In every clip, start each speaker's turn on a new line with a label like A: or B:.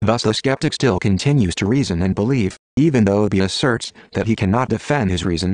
A: Thus the skeptic still continues to reason and believe, even though he asserts that he cannot defend his reason,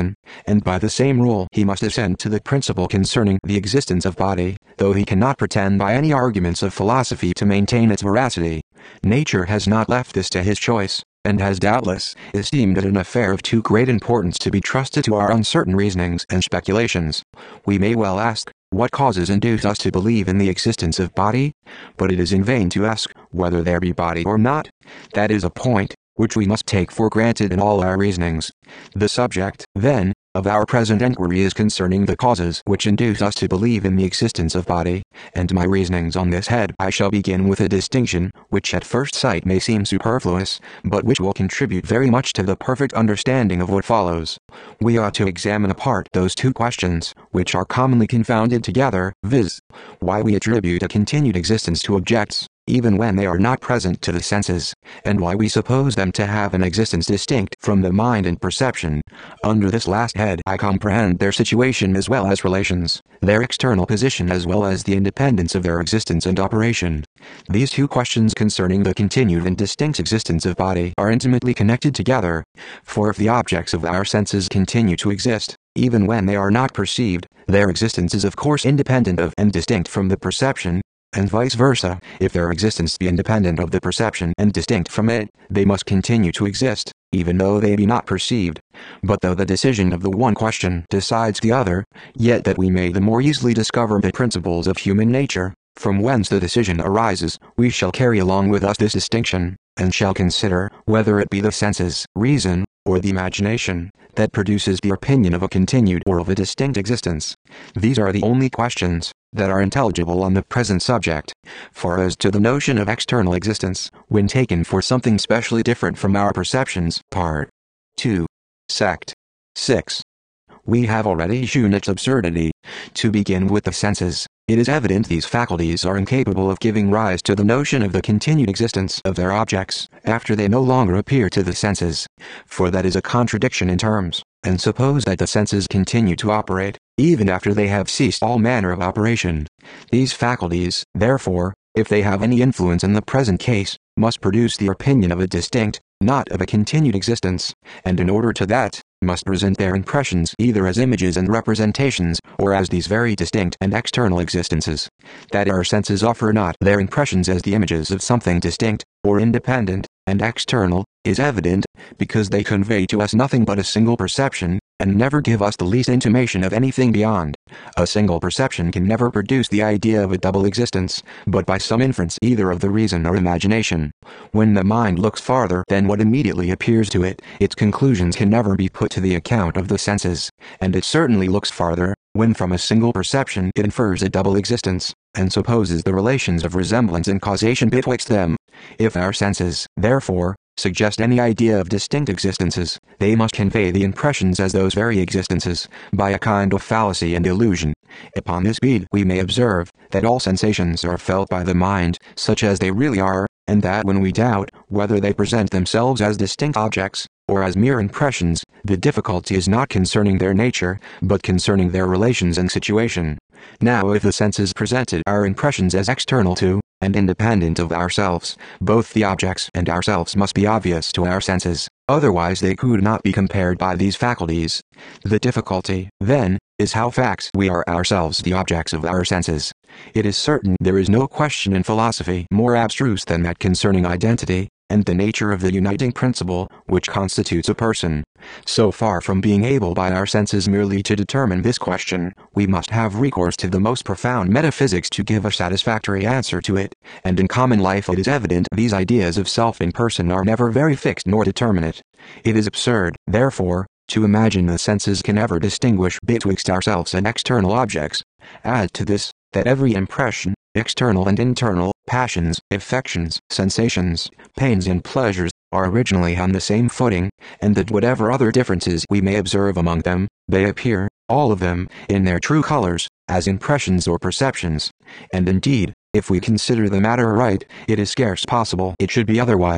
A: and by the same rule he must assent to the principle concerning the existence of body, though he cannot pretend by any arguments of philosophy to maintain its veracity. Nature has not left this to his choice, and has doubtless esteemed it an affair of too great importance to be trusted to our uncertain reasonings and speculations. We may well ask, what causes induce us to believe in the existence of body? But it is in vain to ask, whether there be body or not. That is a point which we must take for granted in all our reasonings. The subject, then, of our present enquiry is concerning the causes which induce us to believe in the existence of body, and my reasonings on this head I shall begin with a distinction, which at first sight may seem superfluous, but which will contribute very much to the perfect understanding of what follows. We ought to examine apart those two questions, which are commonly confounded together, viz., why we attribute a continued existence to objects, even when they are not present to the senses, and why we suppose them to have an existence distinct from the mind and perception. Under this last head I comprehend their situation as well as relations, their external position as well as the independence of their existence and operation. These two questions concerning the continued and distinct existence of body are intimately connected together, for if the objects of our senses continue to exist, even when they are not perceived, their existence is of course independent of and distinct from the perception, and vice versa. If their existence be independent of the perception and distinct from it, they must continue to exist, even though they be not perceived. But though the decision of the one question decides the other, yet that we may the more easily discover the principles of human nature, from whence the decision arises, we shall carry along with us this distinction, and shall consider, whether it be the senses, reason, or the imagination, that produces the opinion of a continued or of a distinct existence. These are the only questions that are intelligible on the present subject. For as to the notion of external existence, when taken for something specially different from our perceptions, Part 2, Sect 6, we have already shewn its absurdity. To begin with the senses, it is evident these faculties are incapable of giving rise to the notion of the continued existence of their objects, after they no longer appear to the senses. For that is a contradiction in terms, and suppose that the senses continue to operate, even after they have ceased all manner of operation. These faculties, therefore, if they have any influence in the present case, must produce the opinion of a distinct, not of a continued existence, and in order to that, must present their impressions either as images and representations, or as these very distinct and external existences. That our senses offer not their impressions as the images of something distinct, or independent, and external, is evident, because they convey to us nothing but a single perception, and never give us the least intimation of anything beyond. A single perception can never produce the idea of a double existence, but by some inference either of the reason or imagination. When the mind looks farther than what immediately appears to it, its conclusions can never be put to the account of the senses, and it certainly looks farther, when from a single perception it infers a double existence, and supposes the relations of resemblance and causation betwixt them. If our senses, therefore, suggest any idea of distinct existences, they must convey the impressions as those very existences, by a kind of fallacy and illusion. Upon this bead we may observe, that all sensations are felt by the mind, such as they really are, and that when we doubt whether they present themselves as distinct objects, or as mere impressions, the difficulty is not concerning their nature, but concerning their relations and situation. Now if the senses presented our impressions as external to, and independent of ourselves, both the objects and ourselves must be obvious to our senses, otherwise they could not be compared by these faculties. The difficulty, then, is how facts we are ourselves the objects of our senses. It is certain there is no question in philosophy more abstruse than that concerning identity, and the nature of the uniting principle, which constitutes a person. So far from being able by our senses merely to determine this question, we must have recourse to the most profound metaphysics to give a satisfactory answer to it, and in common life it is evident these ideas of self and person are never very fixed nor determinate. It is absurd, therefore, to imagine the senses can ever distinguish betwixt ourselves and external objects. Add to this, that every impression, external and internal, passions, affections, sensations, pains and pleasures, are originally on the same footing, and that whatever other differences we may observe among them, they appear, all of them, in their true colors, as impressions or perceptions. And indeed, if we consider the matter aright, it is scarce possible it should be otherwise,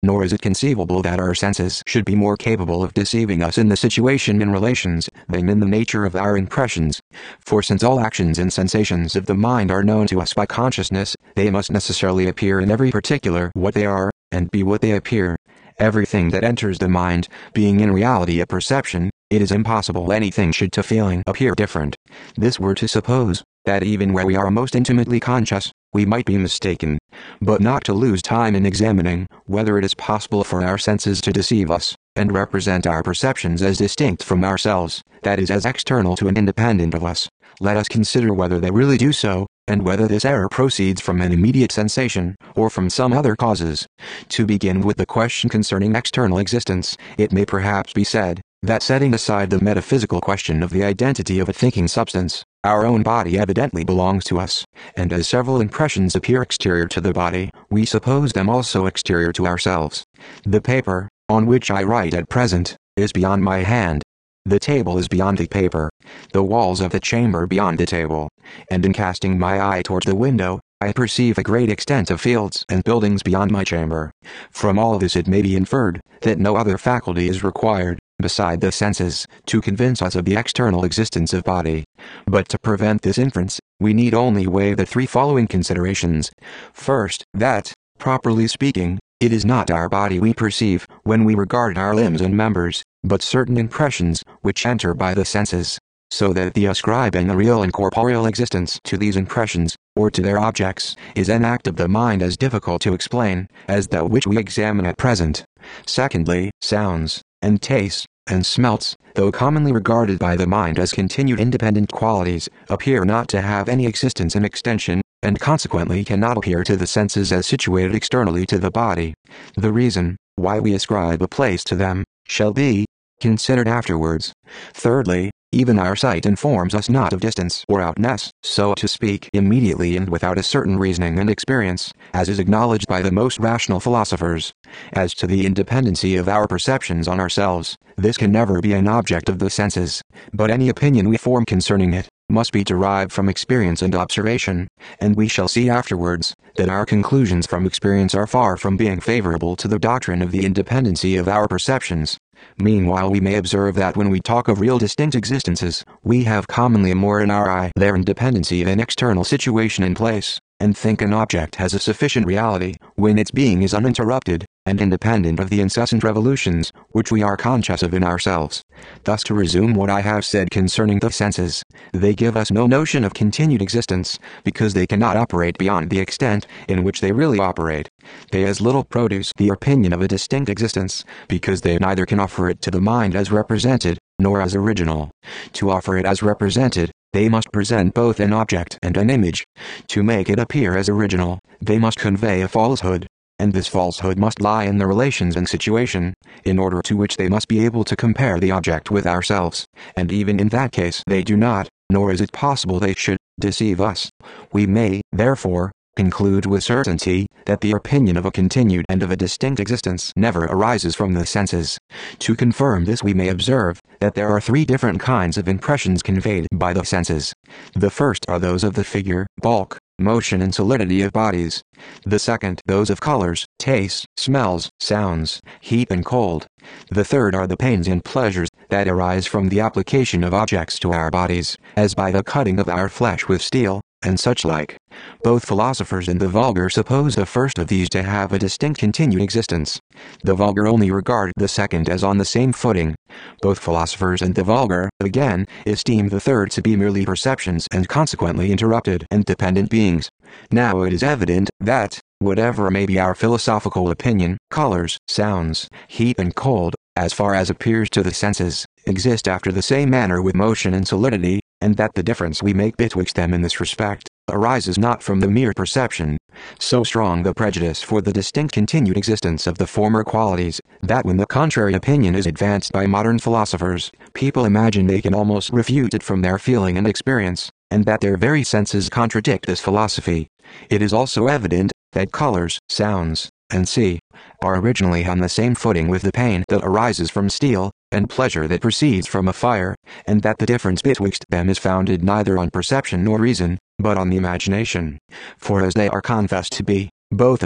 A: nor is it conceivable that our senses should be more capable of deceiving us in the situation and relations than in the nature of our impressions. For since all actions and sensations of the mind are known to us by consciousness, they must necessarily appear in every particular what they are, and be what they appear. Everything that enters the mind, being in reality a perception, it is impossible anything should to feeling appear different. This were to suppose that even where we are most intimately conscious, we might be mistaken, but not to lose time in examining whether it is possible for our senses to deceive us, and represent our perceptions as distinct from ourselves, that is, as external to and independent of us. Let us consider whether they really do so, and whether this error proceeds from an immediate sensation, or from some other causes. To begin with the question concerning external existence, it may perhaps be said, that setting aside the metaphysical question of the identity of a thinking substance, our own body evidently belongs to us, and as several impressions appear exterior to the body, we suppose them also exterior to ourselves. The paper, on which I write at present, is beyond my hand. The table is beyond the paper, the walls of the chamber beyond the table, and in casting my eye towards the window, I perceive a great extent of fields and buildings beyond my chamber. From all this it may be inferred, that no other faculty is required, beside the senses, to convince us of the external existence of body. But to prevent this inference, we need only weigh the three following considerations. First, that, properly speaking, it is not our body we perceive when we regard our limbs and members, but certain impressions which enter by the senses, so that the ascribing a real and corporeal existence to these impressions, or to their objects, is an act of the mind as difficult to explain as that which we examine at present. Secondly, sounds, and tastes, and smelts, though commonly regarded by the mind as continued independent qualities, appear not to have any existence in extension, and consequently cannot appear to the senses as situated externally to the body. The reason why we ascribe a place to them shall be considered afterwards. Thirdly, even our sight informs us not of distance or outness, so to speak, immediately and without a certain reasoning and experience, as is acknowledged by the most rational philosophers. As to the independency of our perceptions on ourselves, this can never be an object of the senses, but any opinion we form concerning it must be derived from experience and observation, and we shall see afterwards that our conclusions from experience are far from being favorable to the doctrine of the independency of our perceptions. Meanwhile we may observe that when we talk of real distinct existences, we have commonly more in our eye their independency than external situation and place, and think an object has a sufficient reality when its being is uninterrupted, and independent of the incessant revolutions which we are conscious of in ourselves. Thus, to resume what I have said concerning the senses, they give us no notion of continued existence, because they cannot operate beyond the extent in which they really operate. They as little produce the opinion of a distinct existence, because they neither can offer it to the mind as represented, nor as original. To offer it as represented, they must present both an object and an image. To make it appear as original, they must convey a falsehood, and this falsehood must lie in the relations and situation, in order to which they must be able to compare the object with ourselves, and even in that case they do not, nor is it possible they should, deceive us. We may, therefore, conclude with certainty that the opinion of a continued and of a distinct existence never arises from the senses. To confirm this we may observe that there are three different kinds of impressions conveyed by the senses. The first are those of the figure, bulk, motion and solidity of bodies. The second those of colors, tastes, smells, sounds, heat and cold. The third are the pains and pleasures that arise from the application of objects to our bodies, as by the cutting of our flesh with steel, and such like. Both philosophers and the vulgar suppose the first of these to have a distinct continued existence. The vulgar only regard the second as on the same footing. Both philosophers and the vulgar, again, esteem the third to be merely perceptions and consequently interrupted and dependent beings. Now it is evident that, whatever may be our philosophical opinion, colors, sounds, heat and cold, as far as appears to the senses, exist after the same manner with motion and solidity, and that the difference we make betwixt them in this respect arises not from the mere perception. So strong the prejudice for the distinct continued existence of the former qualities, that when the contrary opinion is advanced by modern philosophers, people imagine they can almost refute it from their feeling and experience, and that their very senses contradict this philosophy. It is also evident that colors, sounds, and see, are originally on the same footing with the pain that arises from steel, and pleasure that proceeds from a fire, and that the difference betwixt them is founded neither on perception nor reason, but on the imagination. For as they are confessed to be, both of them,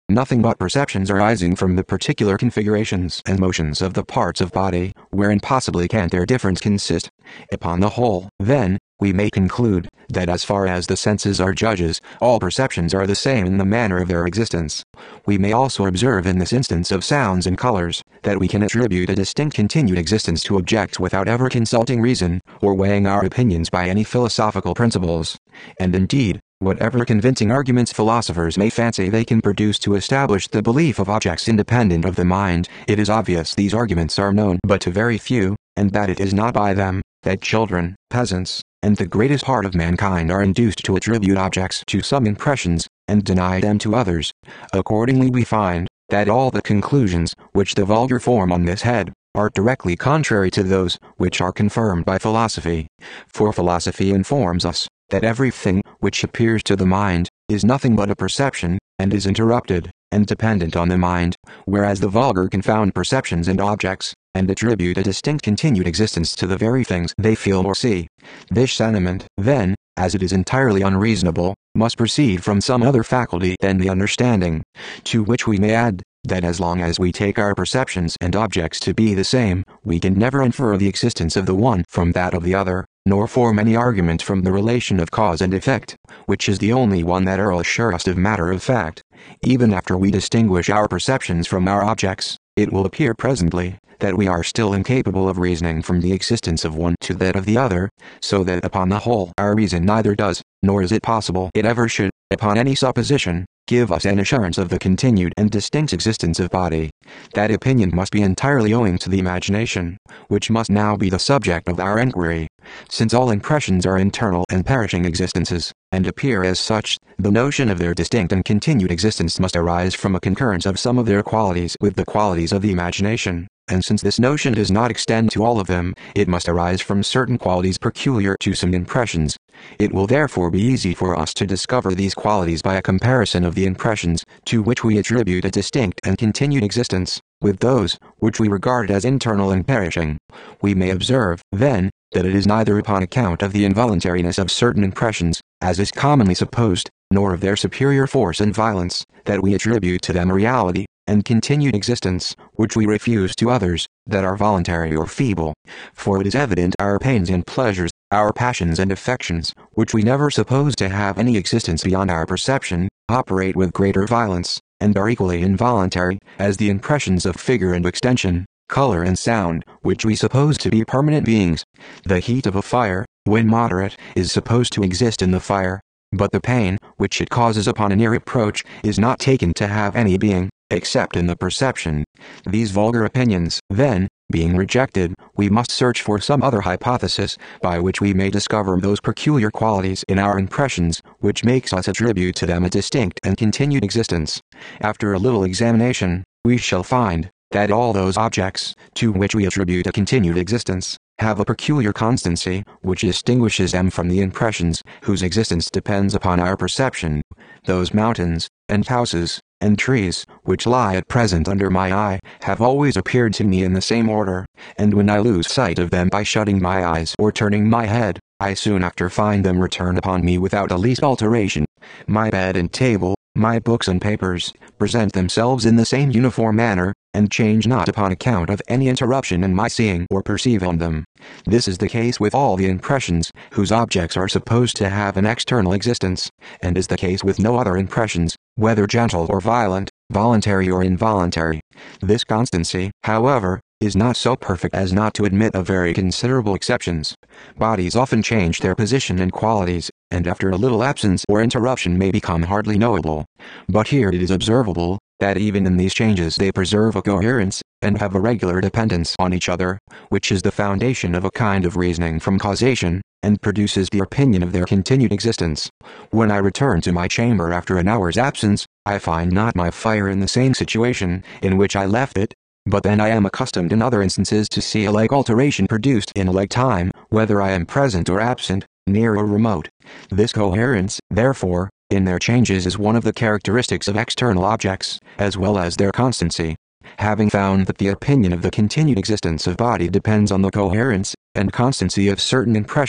A: nothing but perceptions arising from the particular configurations and motions of the parts of body, wherein possibly can their difference consist. Upon the whole, then, we may conclude, that as far as the senses are judges, all perceptions are the same in the manner of their existence. We may also observe in this instance of sounds and colors, that we can attribute a distinct continued existence to objects without ever consulting reason, or weighing our opinions by any philosophical principles. And indeed, whatever convincing arguments philosophers may fancy they can produce to establish the belief of objects independent of the mind, it is obvious these arguments are known but to very few, and that it is not by them that children, peasants, and the greatest part of mankind are induced to attribute objects to some impressions, and deny them to others. Accordingly we find, that all the conclusions which the vulgar form on this head, are directly contrary to those which are confirmed by philosophy. For philosophy informs us, that everything which appears to the mind, is nothing but a perception, and is interrupted, and dependent on the mind, whereas the vulgar confound perceptions and objects, and attribute a distinct continued existence to the very things they feel or see. This sentiment, then, as it is entirely unreasonable, must proceed from some other faculty than the understanding, to which we may add, that as long as we take our perceptions and objects to be the same, we can never infer the existence of the one from that of the other, nor form any argument from the relation of cause and effect, which is the only one that are surest of matter of fact. Even after we distinguish our perceptions from our objects, it will appear presently, that we are still incapable of reasoning from the existence of one to that of the other, so that upon the whole our reason neither does, nor is it possible it ever should, upon any supposition, give us an assurance of the continued and distinct existence of body. That opinion must be entirely owing to the imagination, which must now be the subject of our enquiry. Since all impressions are internal and perishing existences, and appear as such, the notion of their distinct and continued existence must arise from a concurrence of some of their qualities with the qualities of the imagination. And since this notion does not extend to all of them, it must arise from certain qualities peculiar to some impressions. It will therefore be easy for us to discover these qualities by a comparison of the impressions, to which we attribute a distinct and continued existence, with those, which we regard as internal and perishing. We may observe, then, that it is neither upon account of the involuntariness of certain impressions, as is commonly supposed, nor of their superior force and violence, that we attribute to them a reality, and continued existence, which we refuse to others, that are voluntary or feeble. For it is evident our pains and pleasures, our passions and affections, which we never suppose to have any existence beyond our perception, operate with greater violence, and are equally involuntary, as the impressions of figure and extension, color and sound, which we suppose to be permanent beings. The heat of a fire, when moderate, is supposed to exist in the fire, but the pain, which it causes upon a near approach, is not taken to have any being, except in the perception. These vulgar opinions, then, being rejected, we must search for some other hypothesis, by which we may discover those peculiar qualities in our impressions, which makes us attribute to them a distinct and continued existence. After a little examination, we shall find, that all those objects, to which we attribute a continued existence, have a peculiar constancy, which distinguishes them from the impressions, whose existence depends upon our perception. Those mountains, and houses, and trees, which lie at present under my eye, have always appeared to me in the same order, and when I lose sight of them by shutting my eyes or turning my head, I soon after find them return upon me without the least alteration. My bed and table, my books and papers, present themselves in the same uniform manner, and change not upon account of any interruption in my seeing or perceive on them. This is the case with all the impressions, whose objects are supposed to have an external existence, and is the case with no other impressions, whether gentle or violent, voluntary or involuntary. This constancy, however, is not so perfect as not to admit of very considerable exceptions. Bodies often change their position and qualities, and after a little absence or interruption may become hardly knowable. But here it is observable, that even in these changes they preserve a coherence, and have a regular dependence on each other, which is the foundation of a kind of reasoning from causation, and produces the opinion of their continued existence. When I return to my chamber after an hour's absence, I find not my fire in the same situation in which I left it, but then I am accustomed in other instances to see a like alteration produced in a like time, whether I am present or absent, near or remote. This coherence, therefore, in their changes is one of the characteristics of external objects, as well as their constancy. Having found that the opinion of the continued existence of body depends on the coherence and constancy of certain impressions,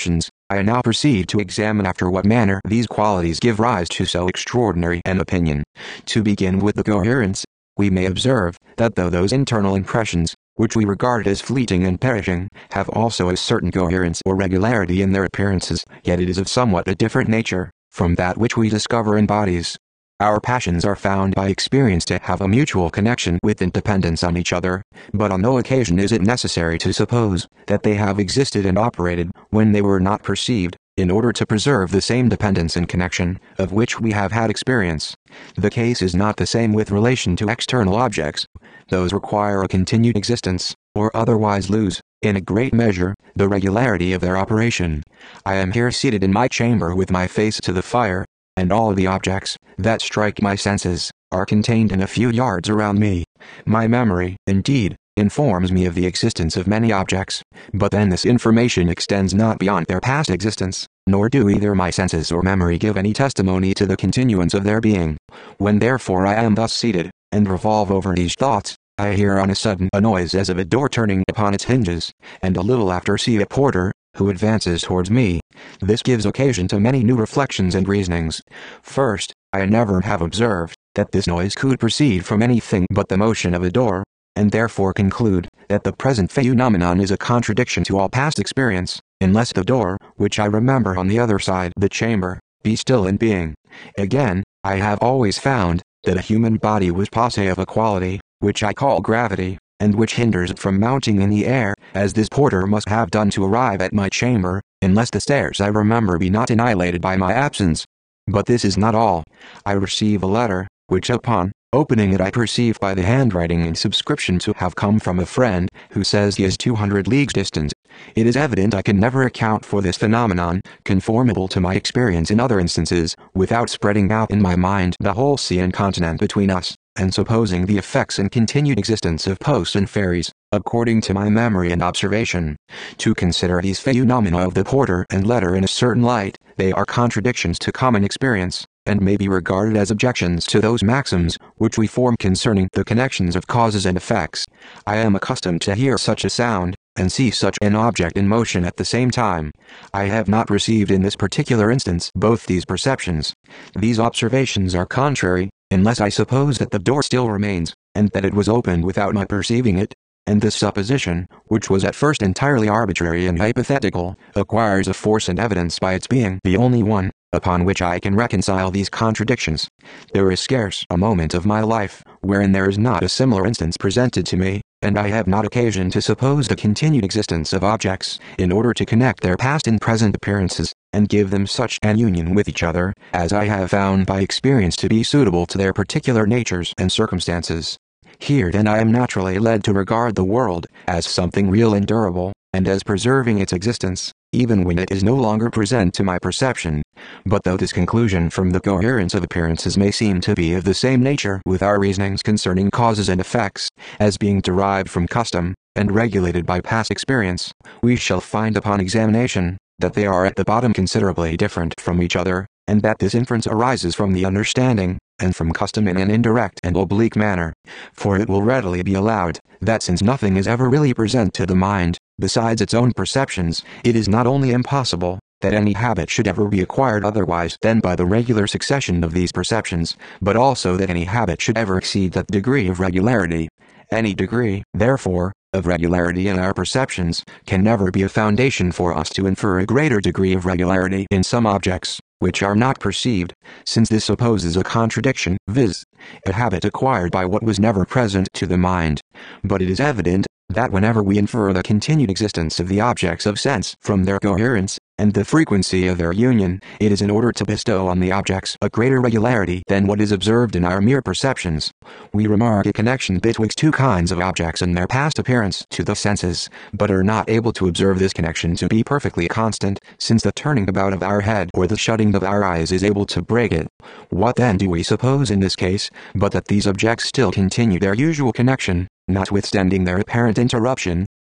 A: I now proceed to examine after what manner these qualities give rise to so extraordinary an opinion. To begin with the coherence, we may observe that though those internal impressions, which we regard as fleeting and perishing, have also a certain coherence or regularity in their appearances, yet it is of somewhat a different nature from that which we discover in bodies. Our passions are found by experience to have a mutual connection with and dependence on each other, but on no occasion is it necessary to suppose that they have existed and operated when they were not perceived, in order to preserve the same dependence and connection, of which we have had experience. The case is not the same with relation to external objects. Those require a continued existence, or otherwise lose, in a great measure, the regularity of their operation. I am here seated in my chamber with my face to the fire, and all the objects that strike my senses are contained in a few yards around me. My memory, indeed, informs me of the existence of many objects, but then this information extends not beyond their past existence, nor do either my senses or memory give any testimony to the continuance of their being. When therefore I am thus seated, and revolve over these thoughts, I hear on a sudden a noise as of a door turning upon its hinges, and a little after see a porter, who advances towards me. This gives occasion to many new reflections and reasonings. First, I never have observed that this noise could proceed from anything but the motion of a door, and therefore conclude that the present phenomenon is a contradiction to all past experience, unless the door, which I remember on the other side the chamber, be still in being. Again, I have always found that a human body was possessed of a quality, which I call gravity, and which hinders it from mounting in the air, as this porter must have done to arrive at my chamber, unless the stairs I remember be not annihilated by my absence. But this is not all. I receive a letter, which upon opening it I perceive by the handwriting and subscription to have come from a friend, who says he is 200 leagues distant. It is evident I can never account for this phenomenon, conformable to my experience in other instances, without spreading out in my mind the whole sea and continent between us, and supposing the effects and continued existence of posts and ferries, according to my memory and observation. To consider these phenomena of the porter and letter in a certain light, they are contradictions to common experience, and may be regarded as objections to those maxims which we form concerning the connections of causes and effects. I am accustomed to hear such a sound, and see such an object in motion at the same time. I have not received in this particular instance both these perceptions. These observations are contrary, unless I suppose that the door still remains, and that it was opened without my perceiving it, and this supposition, which was at first entirely arbitrary and hypothetical, acquires a force and evidence by its being the only one upon which I can reconcile these contradictions. There is scarce a moment of my life wherein there is not a similar instance presented to me, and I have not occasion to suppose the continued existence of objects, in order to connect their past and present appearances, and give them such an union with each other, as I have found by experience to be suitable to their particular natures and circumstances. Here then I am naturally led to regard the world as something real and durable, and as preserving its existence, even when it is no longer present to my perception. But though this conclusion from the coherence of appearances may seem to be of the same nature with our reasonings concerning causes and effects, as being derived from custom, and regulated by past experience, we shall find upon examination that they are at the bottom considerably different from each other, and that this inference arises from the understanding, and from custom in an indirect and oblique manner. For it will readily be allowed, that since nothing is ever really present to the mind, besides its own perceptions, it is not only impossible that any habit should ever be acquired otherwise than by the regular succession of these perceptions, but also that any habit should ever exceed that degree of regularity. Any degree, therefore, of regularity in our perceptions, can never be a foundation for us to infer a greater degree of regularity in some objects, which are not perceived, since this supposes a contradiction, viz., a habit acquired by what was never present to the mind. But it is evident that whenever we infer the continued existence of the objects of sense from their coherence, and the frequency of their union, it is in order to bestow on the objects a greater regularity than what is observed in our mere perceptions. We remark a connection betwixt two kinds of objects and their past appearance to the senses, but are not able to observe this connection to be perfectly constant, since the turning about of our head or the shutting of our eyes is able to break it. What then do we suppose in this case, but that these objects still continue their usual connection, notwithstanding their apparent interruption,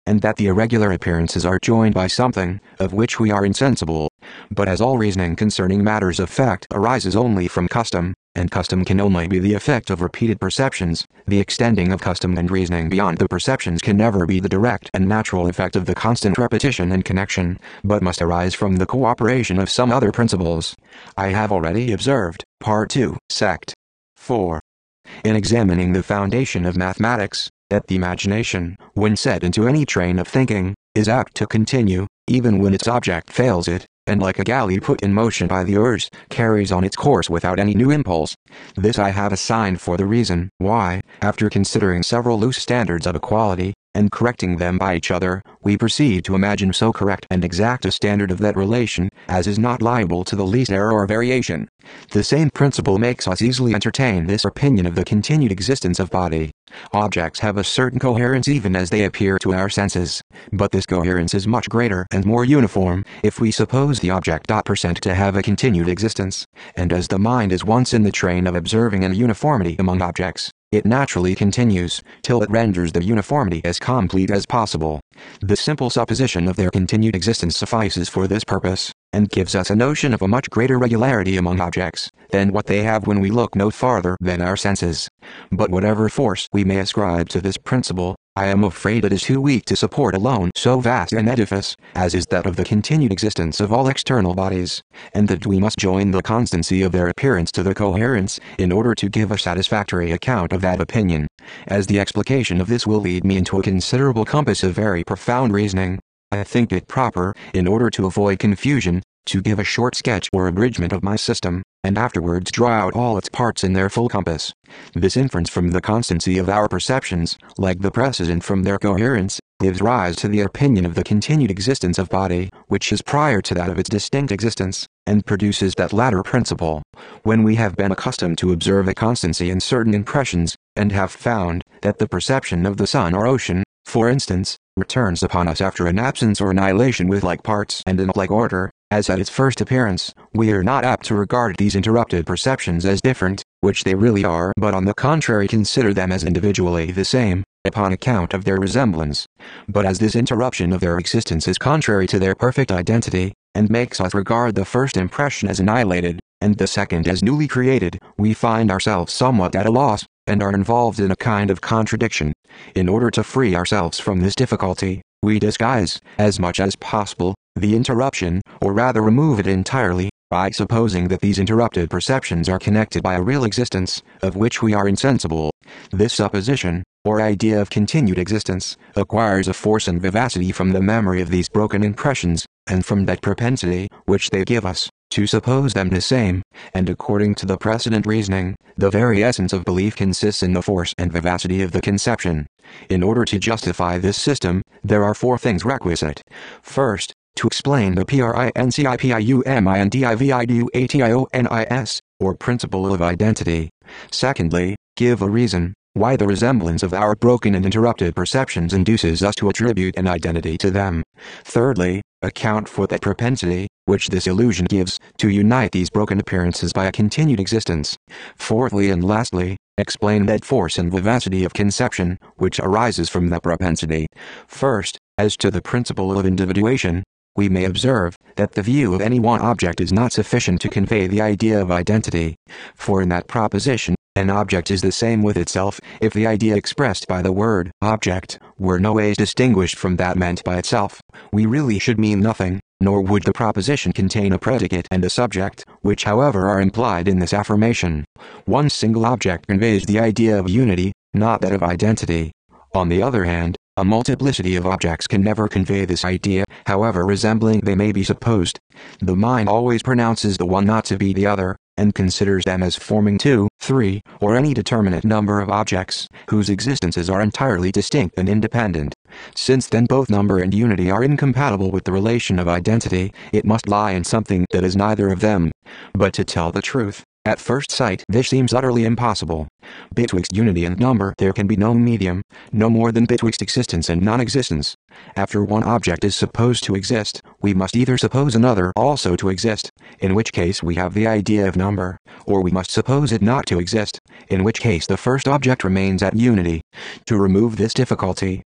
A: and that the irregular appearances are joined by something, of which we are insensible. But as all reasoning concerning matters of fact arises only from custom, and custom can only be the effect of repeated perceptions, the extending of custom and reasoning beyond the perceptions can never be the direct and natural effect of the constant repetition and connection, but must arise from the cooperation of some other principles. I have already observed, Part 2, Sect. 4. In examining the foundation of mathematics, that the imagination, when set into any train of thinking, is apt to continue, even when its object fails it, and like a galley put in motion by the oars, carries on its course without any new impulse. This I have assigned for the reason why, after considering several loose standards of equality, and correcting them by each other, we proceed to imagine so correct and exact a standard of that relation, as is not liable to the least error or variation. The same principle makes us easily entertain this opinion of the continued existence of body. Objects have a certain coherence even as they appear to our senses, but this coherence is much greater and more uniform, if we suppose the object % to have a continued existence, and as the mind is once in the train of observing an uniformity among objects, it naturally continues, till it renders the uniformity as complete as possible. The simple supposition of their continued existence suffices for this purpose, and gives us a notion of a much greater regularity among objects, than what they have when we look no farther than our senses. But whatever force we may ascribe to this principle, I am afraid it is too weak to support alone so vast an edifice, as is that of the continued existence of all external bodies, and that we must join the constancy of their appearance to the coherence, in order to give a satisfactory account of that opinion. As the explication of this will lead me into a considerable compass of very profound reasoning, I think it proper, in order to avoid confusion, to give a short sketch or abridgment of my system, and afterwards draw out all its parts in their full compass. This inference from the constancy of our perceptions, like the precedent from their coherence, gives rise to the opinion of the continued existence of body, which is prior to that of its distinct existence, and produces that latter principle. When we have been accustomed to observe a constancy in certain impressions, and have found that the perception of the sun or ocean, for instance, returns upon us after an absence or annihilation with like parts and in like order, as at its first appearance, we are not apt to regard these interrupted perceptions as different, which they really are, but on the contrary consider them as individually the same, upon account of their resemblance. But as this interruption of their existence is contrary to their perfect identity, and makes us regard the first impression as annihilated, and the second as newly created, we find ourselves somewhat at a loss, and are involved in a kind of contradiction. In order to free ourselves from this difficulty, we disguise, as much as possible, the interruption, or rather remove it entirely, by supposing that these interrupted perceptions are connected by a real existence, of which we are insensible. This supposition, or idea of continued existence, acquires a force and vivacity from the memory of these broken impressions, and from that propensity, which they give us, to suppose them the same, and according to the precedent reasoning, the very essence of belief consists in the force and vivacity of the conception. In order to justify this system, there are 4 things requisite. First, to explain the principiumindividuationis, or principle of identity. Secondly, give a reason why the resemblance of our broken and interrupted perceptions induces us to attribute an identity to them. Thirdly, account for that propensity, which this illusion gives, to unite these broken appearances by a continued existence. Fourthly and lastly, explain that force and vivacity of conception, which arises from that propensity. First, as to the principle of individuation, we may observe that the view of any one object is not sufficient to convey the idea of identity, for in that proposition, an object is the same with itself, if the idea expressed by the word object were no ways distinguished from that meant by itself. We really should mean nothing, nor would the proposition contain a predicate and a subject, which however are implied in this affirmation. One single object conveys the idea of unity, not that of identity. On the other hand, a multiplicity of objects can never convey this idea, however resembling they may be supposed. The mind always pronounces the one not to be the other, and considers them as forming 2, 3, or any determinate number of objects, whose existences are entirely distinct and independent. Since then both number and unity are incompatible with the relation of identity, it must lie in something that is neither of them. But to tell the truth, at first sight this seems utterly impossible. Betwixt unity and number there can be no medium, no more than betwixt existence and non-existence. After one object is supposed to exist, we must either suppose another also to exist, in which case we have the idea of number, or we must suppose it not to exist, in which case the first object remains at unity. To remove this difficulty,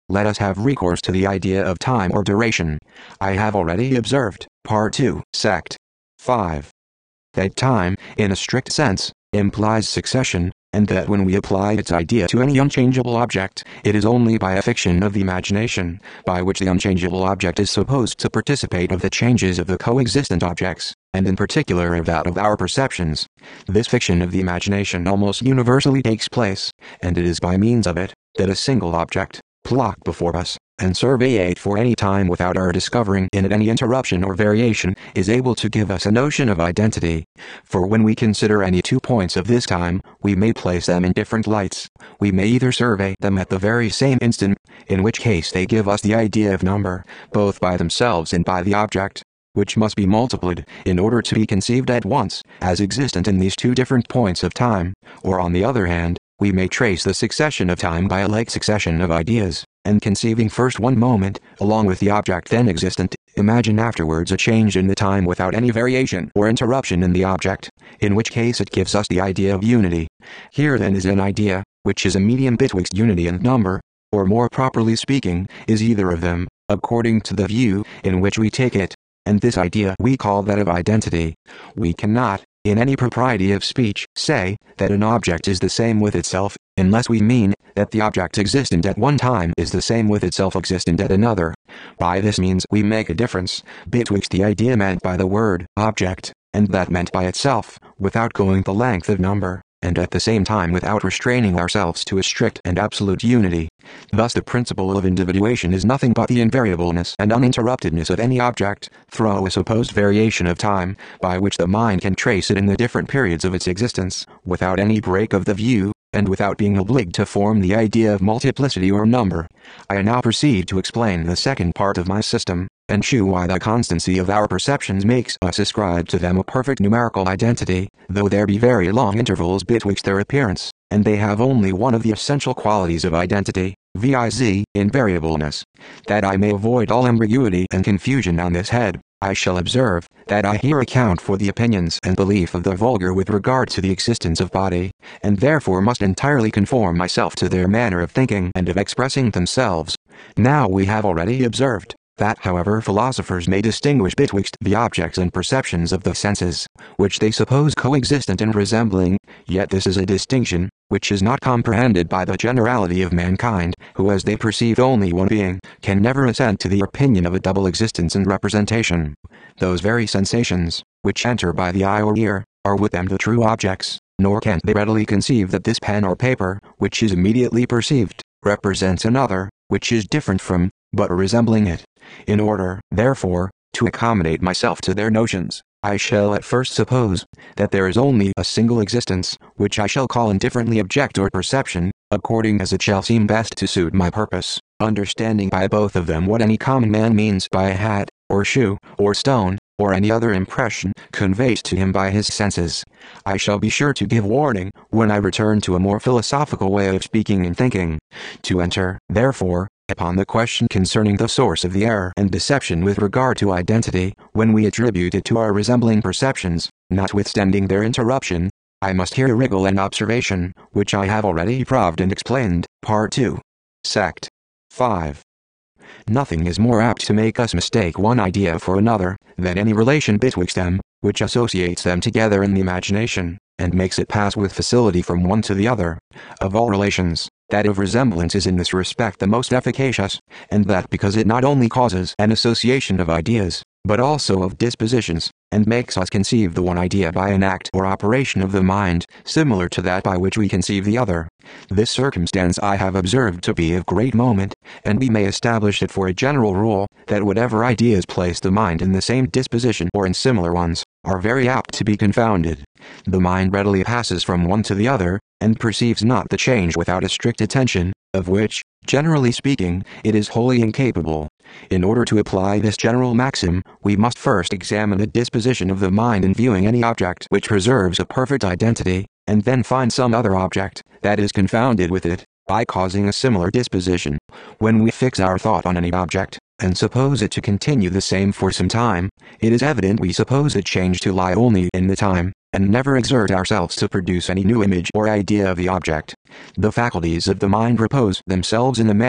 A: let us have recourse to the idea of time or duration. I have already observed, Part 2, Sect. 5. That time, in a strict sense, implies succession, and that when we apply its idea to any unchangeable object, it is only by a fiction of the imagination, by which the unchangeable object is supposed to participate of the changes of the coexistent objects, and in particular of that of our perceptions. This fiction of the imagination almost universally takes place, and it is by means of it, that a single object, plucked before us, and surveyed for any time without our discovering in it any interruption or variation, is able to give us a notion of identity. For when we consider any 2 points of this time, we may place them in different lights. We may either survey them at the very same instant, in which case they give us the idea of number, both by themselves and by the object, which must be multiplied, in order to be conceived at once, as existent in these 2 different points of time, or on the other hand, we may trace the succession of time by a like succession of ideas, and conceiving first one moment, along with the object then existent, imagine afterwards a change in the time without any variation or interruption in the object, in which case it gives us the idea of unity. Here then is an idea, which is a medium betwixt unity and number, or more properly speaking, is either of them, according to the view in which we take it, and this idea we call that of identity. We cannot, in any propriety of speech, say that an object is the same with itself, unless we mean that the object existent at one time is the same with itself existent at another. By this means we make a difference betwixt the idea meant by the word object, and that meant by itself, without going the length of number, and at the same time without restraining ourselves to a strict and absolute unity. Thus the principle of individuation is nothing but the invariableness and uninterruptedness of any object, through a supposed variation of time, by which the mind can trace it in the different periods of its existence, without any break of the view, and without being obliged to form the idea of multiplicity or number. I now proceed to explain the second part of my system, and shew why the constancy of our perceptions makes us ascribe to them a perfect numerical identity, though there be very long intervals betwixt their appearance, and they have only one of the essential qualities of identity, viz., invariableness. That I may avoid all ambiguity and confusion on this head, I shall observe that I here account for the opinions and belief of the vulgar with regard to the existence of body, and therefore must entirely conform myself to their manner of thinking and of expressing themselves. Now we have already observed that however philosophers may distinguish betwixt the objects and perceptions of the senses, which they suppose coexistent and resembling, yet this is a distinction which is not comprehended by the generality of mankind, who as they perceive only one being, can never assent to the opinion of a double existence and representation. Those very sensations, which enter by the eye or ear, are with them the true objects, nor can they readily conceive that this pen or paper, which is immediately perceived, represents another, which is different from, but resembling it. In order, therefore, to accommodate myself to their notions, I shall at first suppose that there is only a single existence, which I shall call indifferently object or perception, according as it shall seem best to suit my purpose, understanding by both of them what any common man means by a hat, or shoe, or stone, or any other impression conveyed to him by his senses. I shall be sure to give warning, when I return to a more philosophical way of speaking and thinking. To enter, therefore, upon the question concerning the source of the error and deception with regard to identity, when we attribute it to our resembling perceptions, notwithstanding their interruption, I must here wriggle an observation, which I have already proved and explained, Part 2. Sect. 5. Nothing is more apt to make us mistake one idea for another, than any relation betwixt them, which associates them together in the imagination, and makes it pass with facility from one to the other. Of all relations, that of resemblance is in this respect the most efficacious, and that because it not only causes an association of ideas, but also of dispositions, and makes us conceive the one idea by an act or operation of the mind, similar to that by which we conceive the other. This circumstance I have observed to be of great moment, and we may establish it for a general rule, that whatever ideas place the mind in the same disposition or in similar ones, are very apt to be confounded. The mind readily passes from one to the other, and perceives not the change without a strict attention, of which, generally speaking, it is wholly incapable. In order to apply this general maxim, we must first examine the disposition of the mind in viewing any object which preserves a perfect identity, and then find some other object that is confounded with it, by causing a similar disposition. When we fix our thought on any object, and suppose it to continue the same for some time, it is evident we suppose it change to lie only in the time, and never exert ourselves to produce any new image or idea of the object. The faculties of the mind repose themselves in a manner,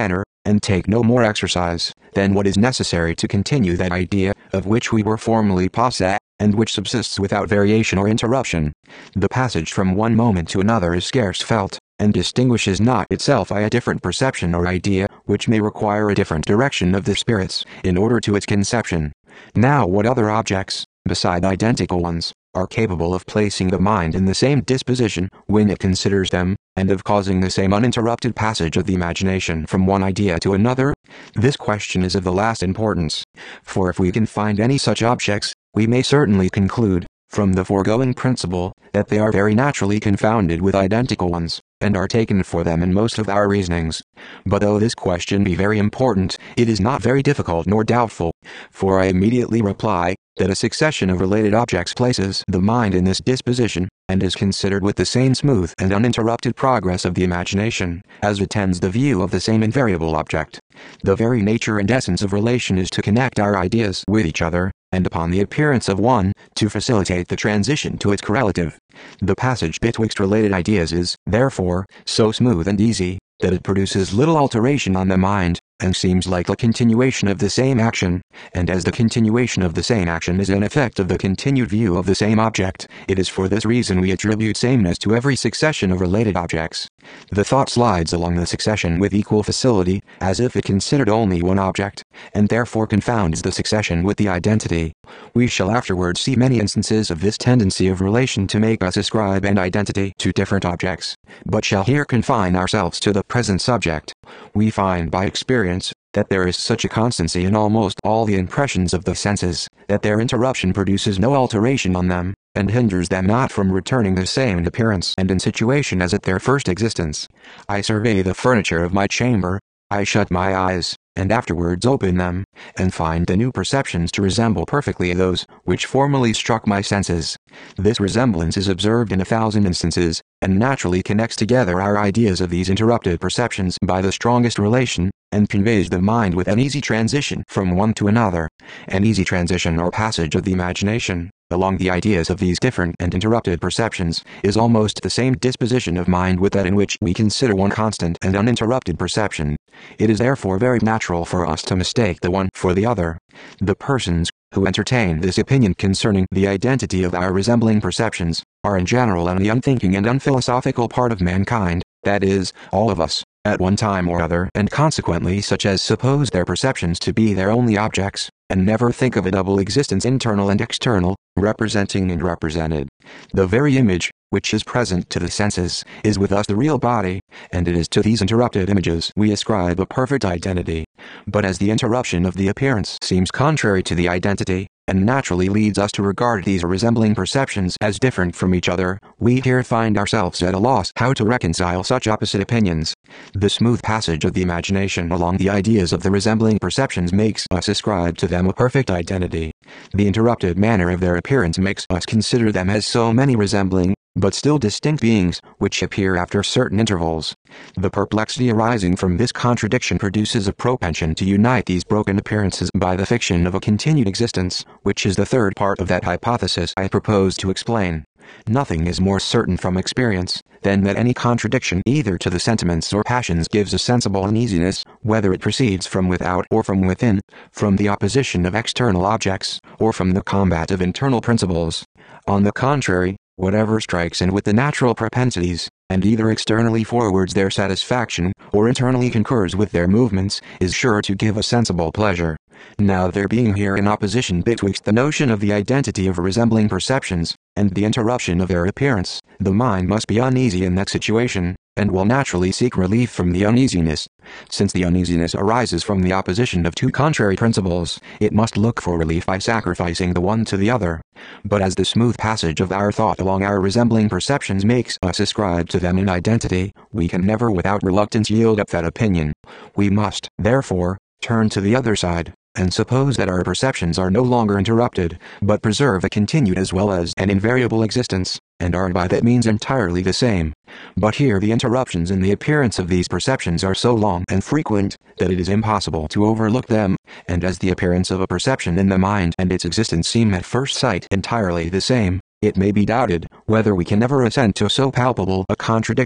A: and take no more exercise than what is necessary to continue that idea, of which we were formerly possessed, and which subsists without variation or interruption. The passage from one moment to another is scarce felt, and distinguishes not itself by a different perception or idea, which may require a different direction of the spirits, in order to its conception. Now what other objects, beside identical ones, are capable of placing the mind in the same disposition, when it considers them, and of causing the same uninterrupted passage of the imagination from one idea to another? This question is of the last importance. For if we can find any such objects, we may certainly conclude, from the foregoing principle, that they are very naturally confounded with identical ones, and are taken for them in most of our reasonings. But though this question be very important, it is not very difficult nor doubtful, for I immediately reply, that a succession of related objects places the mind in this disposition, and is considered with the same smooth and uninterrupted progress of the imagination, as attends the view of the same invariable object. The very nature and essence of relation is to connect our ideas with each other, and upon the appearance of one, to facilitate the transition to its correlative. The passage betwixt related ideas is, therefore, so smooth and easy, that it produces little alteration on the mind, and seems like a continuation of the same action, and as the continuation of the same action is an effect of the continued view of the same object, it is for this reason we attribute sameness to every succession of related objects. The thought slides along the succession with equal facility, as if it considered only one object, and therefore confounds the succession with the identity. We shall afterwards see many instances of this tendency of relation to make us ascribe an identity to different objects, but shall here confine ourselves to the present subject. We find by experience, that there is such a constancy in almost all the impressions of the senses, that their interruption produces no alteration on them, and hinders them not from returning the same in appearance and in situation as at their first existence. I survey the furniture of my chamber, I shut my eyes, and afterwards open them, and find the new perceptions to resemble perfectly those which formerly struck my senses. This resemblance is observed in 1,000 instances, and naturally connects together our ideas of these interrupted perceptions by the strongest relation, and conveys the mind with an easy transition from one to another, an easy transition or passage of the imagination, along the ideas of these different and interrupted perceptions, is almost the same disposition of mind with that in which we consider one constant and uninterrupted perception. It is therefore very natural for us to mistake the one for the other. The persons who entertain this opinion concerning the identity of our resembling perceptions, are in general the unthinking and unphilosophical part of mankind, that is, all of us, at one time or other, and consequently such as suppose their perceptions to be their only objects, and never think of a double existence internal and external, representing and represented. The very image, which is present to the senses, is with us the real body, and it is to these interrupted images we ascribe a perfect identity. But as the interruption of the appearance seems contrary to the identity, and naturally leads us to regard these resembling perceptions as different from each other, we here find ourselves at a loss how to reconcile such opposite opinions. The smooth passage of the imagination along the ideas of the resembling perceptions makes us ascribe to them a perfect identity. The interrupted manner of their appearance makes us consider them as so many resembling, but still distinct beings, which appear after certain intervals. The perplexity arising from this contradiction produces a propension to unite these broken appearances by the fiction of a continued existence, which is the third part of that hypothesis I propose to explain. Nothing is more certain from experience, than that any contradiction either to the sentiments or passions gives a sensible uneasiness, whether it proceeds from without or from within, from the opposition of external objects, or from the combat of internal principles. On the contrary, whatever strikes in with the natural propensities, and either externally forwards their satisfaction, or internally concurs with their movements, is sure to give a sensible pleasure. Now there being here an opposition betwixt the notion of the identity of resembling perceptions, and the interruption of their appearance, the mind must be uneasy in that situation, and will naturally seek relief from the uneasiness. Since the uneasiness arises from the opposition of two contrary principles, it must look for relief by sacrificing the one to the other. But as the smooth passage of our thought along our resembling perceptions makes us ascribe to them an identity, we can never without reluctance yield up that opinion. We must, therefore, turn to the other side, and suppose that our perceptions are no longer interrupted, but preserve a continued as well as an invariable existence, and are by that means entirely the same. But here the interruptions in the appearance of these perceptions are so long and frequent, that it is impossible to overlook them, and as the appearance of a perception in the mind and its existence seem at first sight entirely the same, it may be doubted whether we can ever assent to so palpable a contradiction,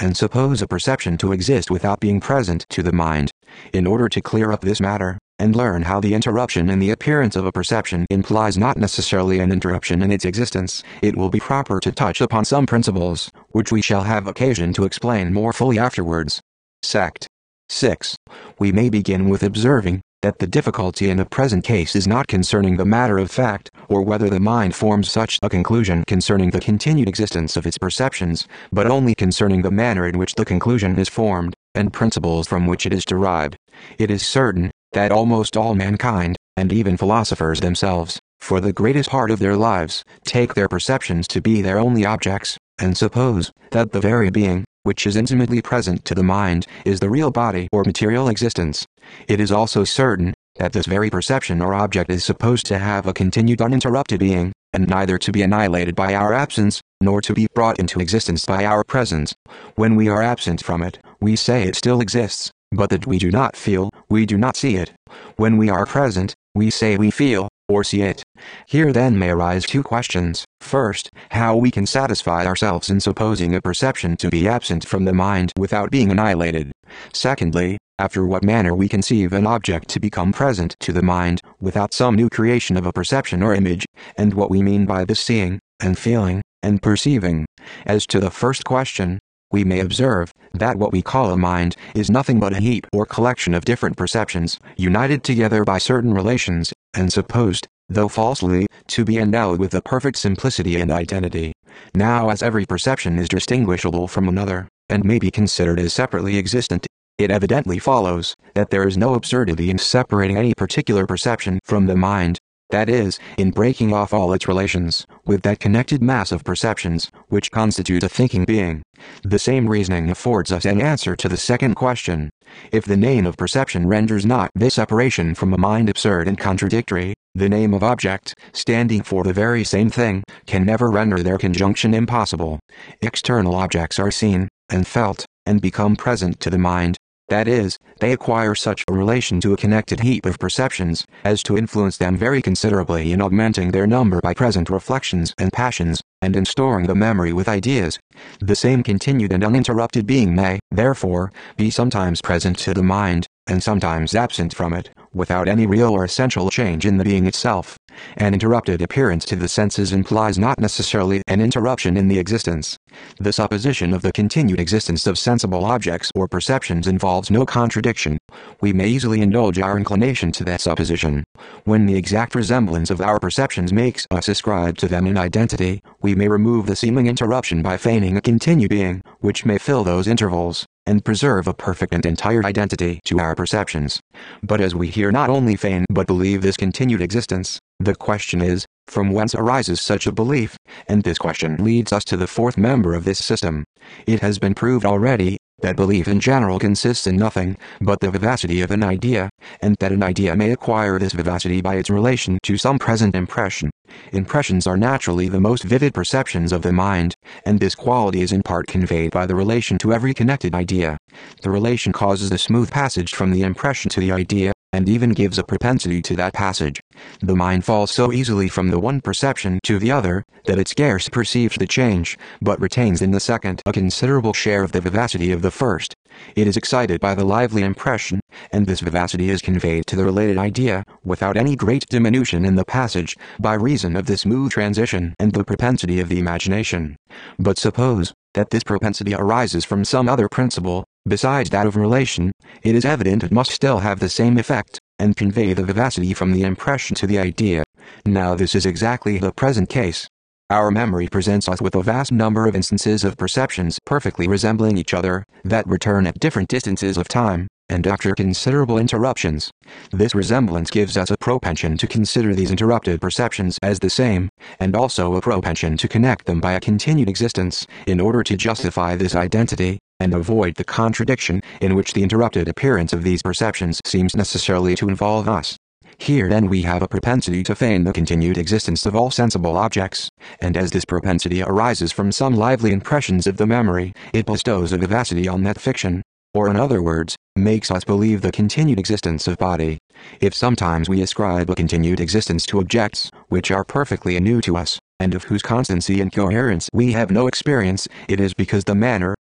A: and suppose a perception to exist without being present to the mind. In order to clear up this matter, and learn how the interruption in the appearance of a perception implies not necessarily an interruption in its existence, it will be proper to touch upon some principles, which we shall have occasion to explain more fully afterwards. Sect. 6. We may begin with observing that the difficulty in the present case is not concerning the matter of fact, or whether the mind forms such a conclusion concerning the continued existence of its perceptions, but only concerning the manner in which the conclusion is formed, and principles from which it is derived. It is certain that almost all mankind, and even philosophers themselves, for the greatest part of their lives, take their perceptions to be their only objects, and suppose that the very being, which is intimately present to the mind, is the real body or material existence. It is also certain that this very perception or object is supposed to have a continued uninterrupted being, and neither to be annihilated by our absence, nor to be brought into existence by our presence. When we are absent from it, we say it still exists, but that we do not feel, we do not see it. When we are present, we say we feel, or see it. Here then may arise two questions. First, how we can satisfy ourselves in supposing a perception to be absent from the mind without being annihilated. Secondly, after what manner we conceive an object to become present to the mind, without some new creation of a perception or image, and what we mean by this seeing, and feeling, and perceiving. As to the first question, we may observe that what we call a mind is nothing but a heap or collection of different perceptions, united together by certain relations, and supposed, though falsely, to be endowed with a perfect simplicity and identity. Now as every perception is distinguishable from another, and may be considered as separately existent, it evidently follows that there is no absurdity in separating any particular perception from the mind, that is, in breaking off all its relations with that connected mass of perceptions, which constitute a thinking being. The same reasoning affords us an answer to the second question. If the name of perception renders not this separation from a mind absurd and contradictory, the name of object, standing for the very same thing, can never render their conjunction impossible. External objects are seen, and felt, and become present to the mind. That is, they acquire such a relation to a connected heap of perceptions, as to influence them very considerably in augmenting their number by present reflections and passions, and in storing the memory with ideas. The same continued and uninterrupted being may, therefore, be sometimes present to the mind, and sometimes absent from it, without any real or essential change in the being itself. An interrupted appearance to the senses implies not necessarily an interruption in the existence. The supposition of the continued existence of sensible objects or perceptions involves no contradiction. We may easily indulge our inclination to that supposition. When the exact resemblance of our perceptions makes us ascribe to them an identity, we may remove the seeming interruption by feigning a continued being, which may fill those intervals, and preserve a perfect and entire identity to our perceptions. But as we here not only feign but believe this continued existence, the question is, from whence arises such a belief? And this question leads us to the fourth member of this system. It has been proved already that belief in general consists in nothing but the vivacity of an idea, and that an idea may acquire this vivacity by its relation to some present impression. Impressions are naturally the most vivid perceptions of the mind, and this quality is in part conveyed by the relation to every connected idea. The relation causes a smooth passage from the impression to the idea, and even gives a propensity to that passage. The mind falls so easily from the one perception to the other, that it scarce perceives the change, but retains in the second a considerable share of the vivacity of the first. It is excited by the lively impression, and this vivacity is conveyed to the related idea, without any great diminution in the passage, by reason of the smooth transition and the propensity of the imagination. But suppose that this propensity arises from some other principle, besides that of relation, it is evident it must still have the same effect, and convey the vivacity from the impression to the idea. Now this is exactly the present case. Our memory presents us with a vast number of instances of perceptions perfectly resembling each other, that return at different distances of time, and after considerable interruptions. This resemblance gives us a propension to consider these interrupted perceptions as the same, and also a propension to connect them by a continued existence, in order to justify this identity, and avoid the contradiction in which the interrupted appearance of these perceptions seems necessarily to involve us. Here then we have a propensity to feign the continued existence of all sensible objects, and as this propensity arises from some lively impressions of the memory, it bestows a vivacity on that fiction, or in other words, makes us believe the continued existence of body. If sometimes we ascribe a continued existence to objects, which are perfectly new to us, and of whose constancy and coherence we have no experience, it is because the manner,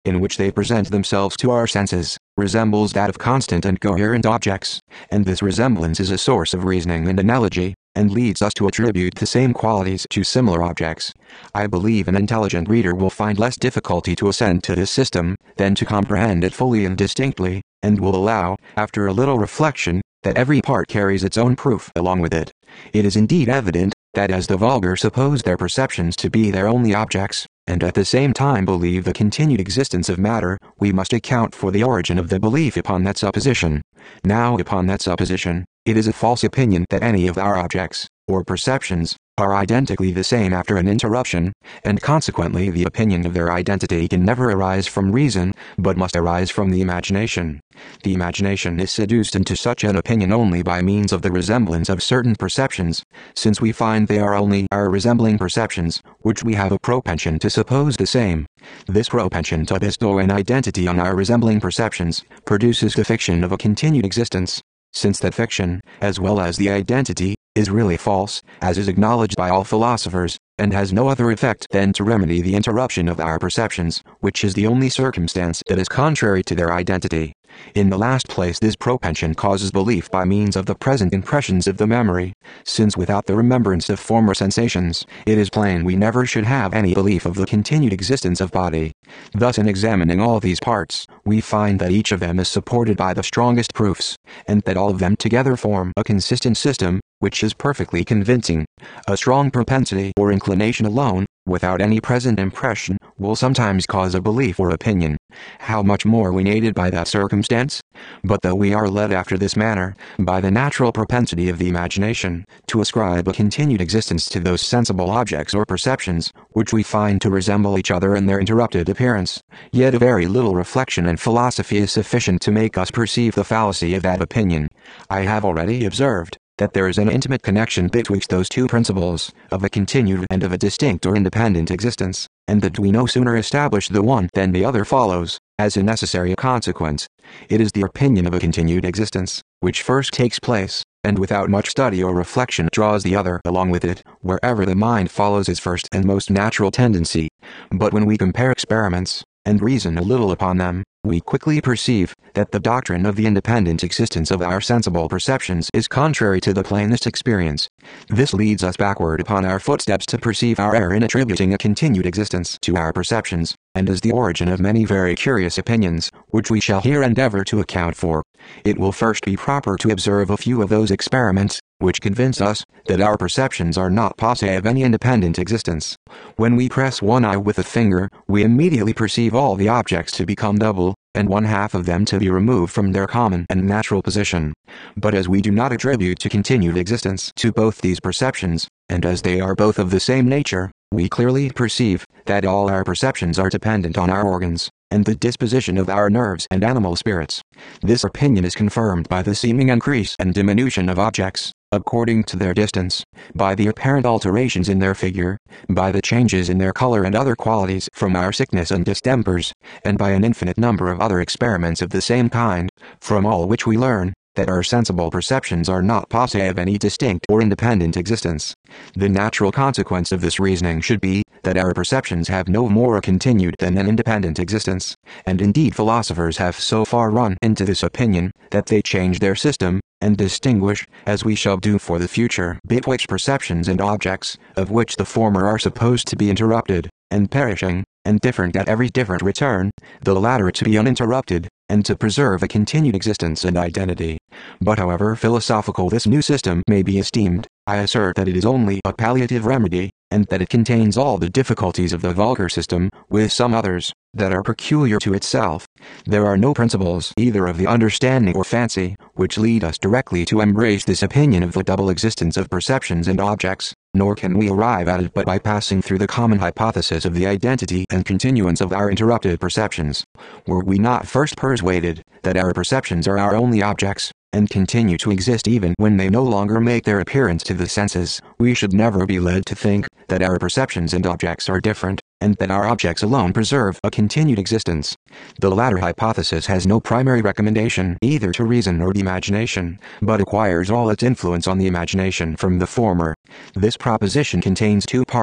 A: in which they present themselves to our senses, resembles that of constant and coherent objects, and this resemblance is a source of reasoning and analogy, and leads us to attribute the same qualities to similar objects. I believe an intelligent reader will find less difficulty to assent to this system, than to comprehend it fully and distinctly, and will allow, after a little reflection, that every part carries its own proof along with it. It is indeed evident, that as the vulgar suppose their perceptions to be their only objects, and at the same time believe the continued existence of matter, we must account for the origin of the belief upon that supposition. Now upon that supposition, it is a false opinion that any of our objects, or perceptions, are identically the same after an interruption, and consequently the opinion of their identity can never arise from reason, but must arise from the imagination. The imagination is seduced into such an opinion only by means of the resemblance of certain perceptions, since we find they are only our resembling perceptions, which we have a propension to suppose the same. This propension to bestow an identity on our resembling perceptions, produces the fiction of a continued existence, since that fiction, as well as the identity, is really false, as is acknowledged by all philosophers, and has no other effect than to remedy the interruption of our perceptions, which is the only circumstance that is contrary to their identity. In the last place, this propension causes belief by means of the present impressions of the memory, since without the remembrance of former sensations, it is plain we never should have any belief of the continued existence of body. Thus in examining all these parts, we find that each of them is supported by the strongest proofs, and that all of them together form a consistent system, which is perfectly convincing. A strong propensity or inclination alone, without any present impression, will sometimes cause a belief or opinion. How much more when aided by that circumstance? But though we are led after this manner, by the natural propensity of the imagination, to ascribe a continued existence to those sensible objects or perceptions, which we find to resemble each other in their interrupted appearance, yet a very little reflection and philosophy is sufficient to make us perceive the fallacy of that opinion. I have already observed that there is an intimate connection betwixt those two principles, of a continued and of a distinct or independent existence, and that we no sooner establish the one than the other follows, as a necessary consequence. It is the opinion of a continued existence, which first takes place, and without much study or reflection draws the other along with it, wherever the mind follows its first and most natural tendency. But when we compare experiments, and reason a little upon them, we quickly perceive that the doctrine of the independent existence of our sensible perceptions is contrary to the plainest experience. This leads us backward upon our footsteps to perceive our error in attributing a continued existence to our perceptions, and is the origin of many very curious opinions, which we shall here endeavor to account for. It will first be proper to observe a few of those experiments, which convince us that our perceptions are not posse of any independent existence. When we press one eye with a finger, we immediately perceive all the objects to become double, and one half of them to be removed from their common and natural position. But as we do not attribute to continued existence to both these perceptions, and as they are both of the same nature, we clearly perceive that all our perceptions are dependent on our organs, and the disposition of our nerves and animal spirits. This opinion is confirmed by the seeming increase and diminution of objects, according to their distance, by the apparent alterations in their figure, by the changes in their color and other qualities from our sickness and distempers, and by an infinite number of other experiments of the same kind, from all which we learn that our sensible perceptions are not posse of any distinct or independent existence. The natural consequence of this reasoning should be, that our perceptions have no more a continued than an independent existence, and indeed philosophers have so far run into this opinion, that they change their system, and distinguish, as we shall do for the future, betwixt perceptions and objects, of which the former are supposed to be interrupted, and perishing, and different at every different return, the latter to be uninterrupted, and to preserve a continued existence and identity. But however philosophical this new system may be esteemed, I assert that it is only a palliative remedy, and that it contains all the difficulties of the vulgar system, with some others, that are peculiar to itself. There are no principles either of the understanding or fancy, which lead us directly to embrace this opinion of the double existence of perceptions and objects, nor can we arrive at it but by passing through the common hypothesis of the identity and continuance of our interrupted perceptions. Were we not first persuaded that our perceptions are our only objects, and continue to exist even when they no longer make their appearance to the senses, we should never be led to think that our perceptions and objects are different, and that our objects alone preserve a continued existence. The latter hypothesis has no primary recommendation either to reason or the imagination, but acquires all its influence on the imagination from the former. This proposition contains two parts.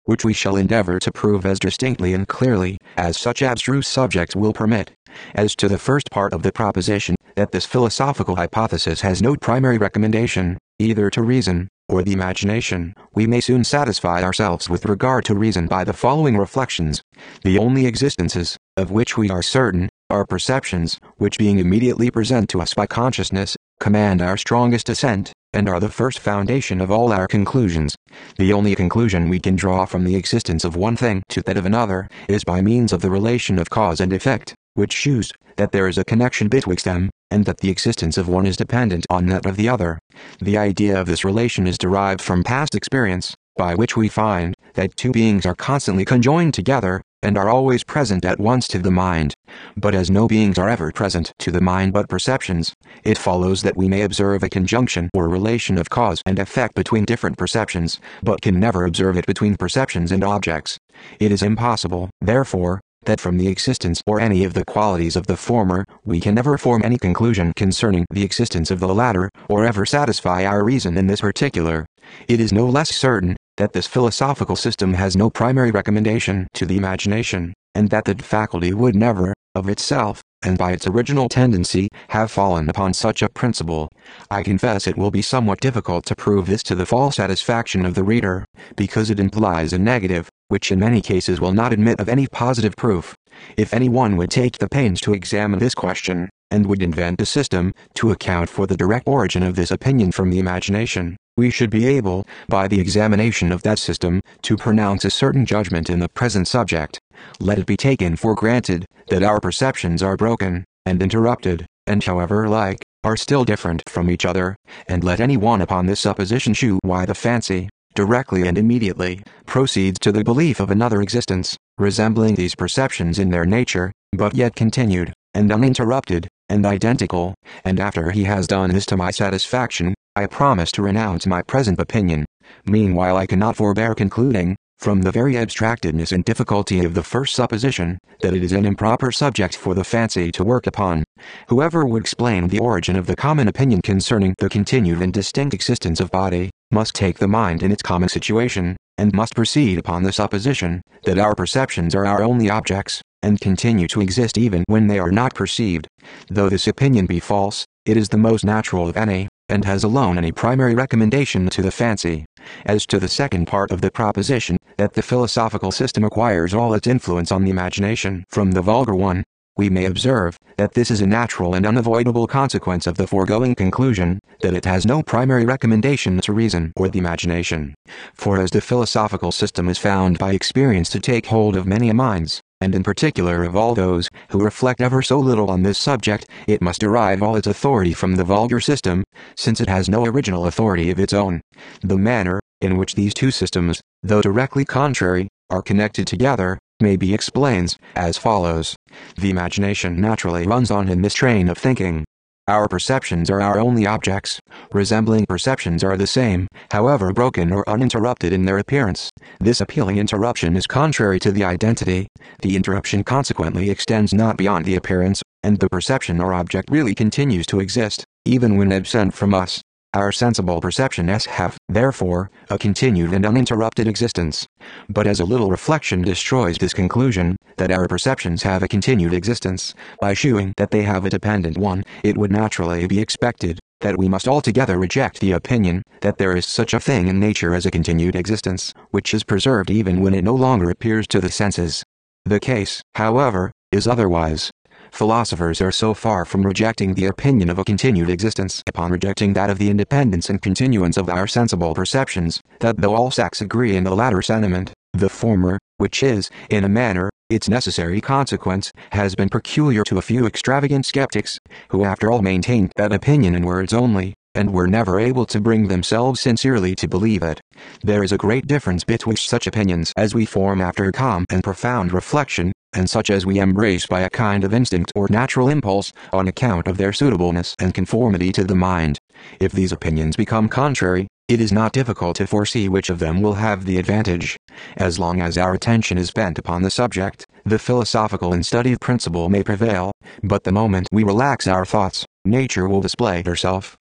A: which we shall endeavor to prove as distinctly and clearly as such abstruse subjects will permit. As to the first part of the proposition, that this philosophical hypothesis has no primary recommendation, either to reason, or the imagination, we may soon satisfy ourselves with regard to reason by the following reflections. The only existences, of which we are certain, are perceptions, which being immediately present to us by consciousness, command our strongest assent, and are the first foundation of all our conclusions. The only conclusion we can draw from the existence of one thing to that of another, is by means of the relation of cause and effect, which shews that there is a connection betwixt them, and that the existence of one is dependent on that of the other. The idea of this relation is derived from past experience, by which we find that two beings are constantly conjoined together, and are always present at once to the mind. But as no beings are ever present to the mind but perceptions, it follows that we may observe a conjunction or relation of cause and effect between different perceptions, but can never observe it between perceptions and objects. It is impossible, therefore, that from the existence or any of the qualities of the former, we can never form any conclusion concerning the existence of the latter, or ever satisfy our reason in this particular. It is no less certain that this philosophical system has no primary recommendation to the imagination, and that the faculty would never, of itself, and by its original tendency, have fallen upon such a principle. I confess it will be somewhat difficult to prove this to the full satisfaction of the reader, because it implies a negative, which in many cases will not admit of any positive proof. If anyone would take the pains to examine this question, and would invent a system to account for the direct origin of this opinion from the imagination, we should be able, by the examination of that system, to pronounce a certain judgment in the present subject. Let it be taken for granted that our perceptions are broken, and interrupted, and however like, are still different from each other, and let any one upon this supposition shew why the fancy, directly and immediately, proceeds to the belief of another existence, resembling these perceptions in their nature, but yet continued, and uninterrupted, and identical, and after he has done this to my satisfaction, I promise to renounce my present opinion. Meanwhile I cannot forbear concluding, from the very abstractedness and difficulty of the first supposition, that it is an improper subject for the fancy to work upon. Whoever would explain the origin of the common opinion concerning the continued and distinct existence of body, must take the mind in its common situation, and must proceed upon the supposition, that our perceptions are our only objects, and continue to exist even when they are not perceived. Though this opinion be false, it is the most natural of any, and has alone any primary recommendation to the fancy. As to the second part of the proposition, that the philosophical system acquires all its influence on the imagination from the vulgar one, we may observe that this is a natural and unavoidable consequence of the foregoing conclusion, that it has no primary recommendation to reason or the imagination. For as the philosophical system is found by experience to take hold of many minds, and in particular of all those who reflect ever so little on this subject, it must derive all its authority from the vulgar system, since it has no original authority of its own. The manner in which these two systems, though directly contrary, are connected together, may be explained as follows. The imagination naturally runs on in this train of thinking. Our perceptions are our only objects. Resembling perceptions are the same, however broken or uninterrupted in their appearance. This appealing interruption is contrary to the identity. The interruption consequently extends not beyond the appearance, and the perception or object really continues to exist, even when absent from us. Our sensible perceptions have, therefore, a continued and uninterrupted existence. But as a little reflection destroys this conclusion, that our perceptions have a continued existence, by shewing that they have a dependent one, it would naturally be expected that we must altogether reject the opinion that there is such a thing in nature as a continued existence, which is preserved even when it no longer appears to the senses. The case, however, is otherwise. Philosophers are so far from rejecting the opinion of a continued existence upon rejecting that of the independence and continuance of our sensible perceptions, that though all sects agree in the latter sentiment, the former, which is, in a manner, its necessary consequence, has been peculiar to a few extravagant skeptics, who after all maintained that opinion in words only, and were never able to bring themselves sincerely to believe it. There is a great difference betwixt such opinions as we form after calm and profound reflection, and such as we embrace by a kind of instinct or natural impulse, on account of their suitableness and conformity to the mind. If these opinions become contrary, it is not difficult to foresee which of them will have the advantage. As long as our attention is bent upon the subject, the philosophical and studied principle may prevail, but the moment we relax our thoughts, nature will display herself,